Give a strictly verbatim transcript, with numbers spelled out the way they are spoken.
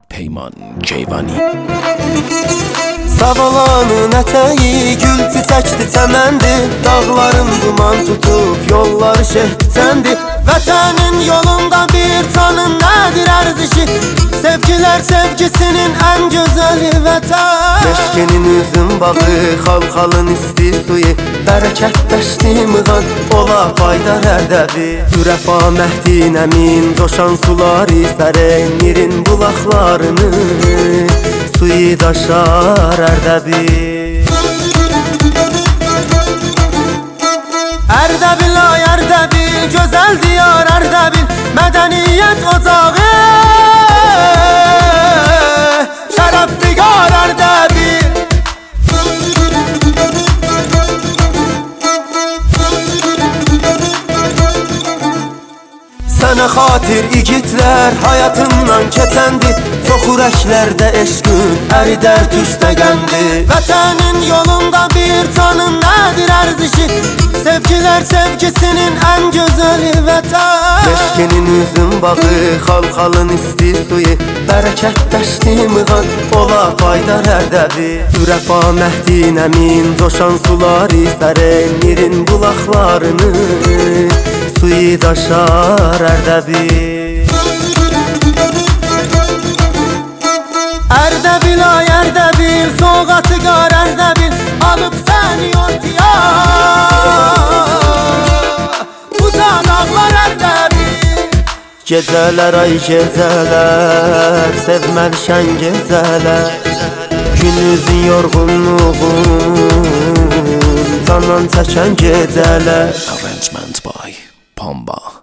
Peyman Keyvani. Savalanın ətəyi gül çiçəkdi çəməndi, dağların duman tutub yolları şehdi. Vətənin yolunda bir canın nədir ərzişi, sevgilər sevgisinin ən gözəli vətən. Meşkenin üzüm bağı, xalxalın isti suyu, bərəkətləşdi mığan, ola faydar ərdəbi. Ürəfa məhdin əmin, coşan suları sərən, mirin bulaqlarını suyu daşar ərdəbi. Ərdəbil ay Ərdəbil, gözəl diyar Ərdəbil, mədəniyyət ocağı, şərəf fiqar Ərdəbil. Sənə xatir igidlər həyatından keçəndi, çox ürəklərdə eşqün ərilər tüstəgəndi. Vətənin yolunda bir canın nədir ərzişi, sevgilər sevgisinin ən gözəli vətən. Meşkenin üzüm bağı, xalxalın isti suyu, bərəkətləşdi mığan, ola faydar ərdəbi. Ürəfa məhdin əmin, coşan suları sərən, mirin bulaqlarını suyu daşar ərdəbi. Ərdəbil ay Ərdəbil, soğatı qar Ərdəbil, alıb səni ortaya, uca dağlar Ərdəbil. Gecələr ay gecələr, sevməlişən gecələr, günüzün yorğunluğun canan çəkən gecələr. Arrangement by Pamba.